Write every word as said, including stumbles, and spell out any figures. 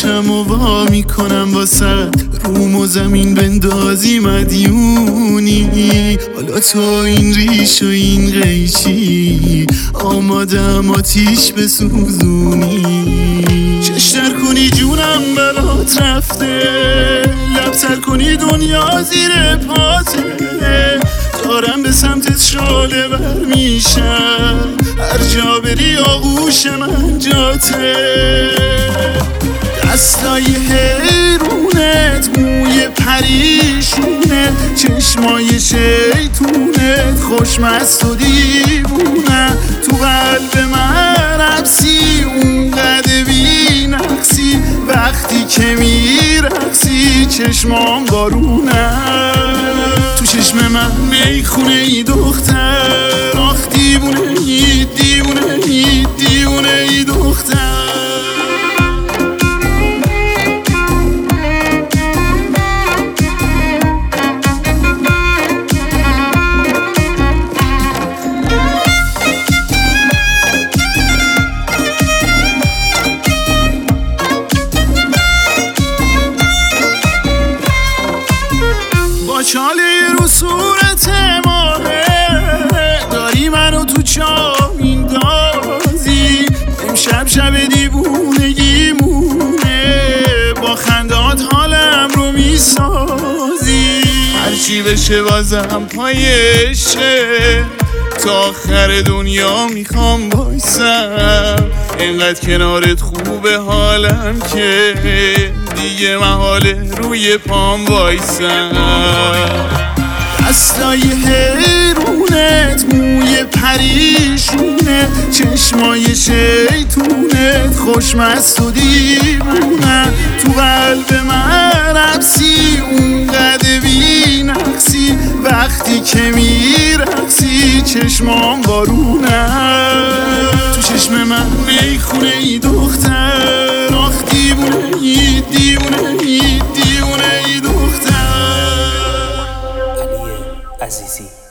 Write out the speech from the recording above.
چشم و وا میکنم واسه روم و زمین بندازی مدیونی. حالا تو این ریش و این قیچی آمادم آتیش بسوزونی. چشتر کنی جونم برات رفته، لبتر کنی دنیا زیر پاته. دارم به سمتت شاله بر میشم، هر جا بری آغوش من جاته. دستای حیرونت، موی پریشونت، چشمای شیطونت، خوشمست و دیوونه. تو قلب من حبسی، اونقدر بی نقصی، وقتی که میرقصی چشمام بارونه. تو چشم من میخونه ای دختر، آخ دیوونه ای دیوونه ای دیوونه ای دختر. چاله رو صورت ماهه، داری منو تو چاه میندازی. امشب شب دیوونگی مونه، با خندات حالم رو میسازی. هرچی بشه بازم پایشه، تا آخر دنیا میخوام بایسم. اینقدر کنارت خوبه حالم که دیگه محاله روی پام وایسم. دستای حیرونت، موی پریشونت، چشمای شیطونت، خوشمست و دیوونه. تو قلب من حبسی، اونقدر بی نقصی، وقتی که میرقصی چشمام بارونه. تو چشم من میخونه ای دختر، آخ دیوونه ای دیوونه ای دیوونه ای دختر. علی عزیزی.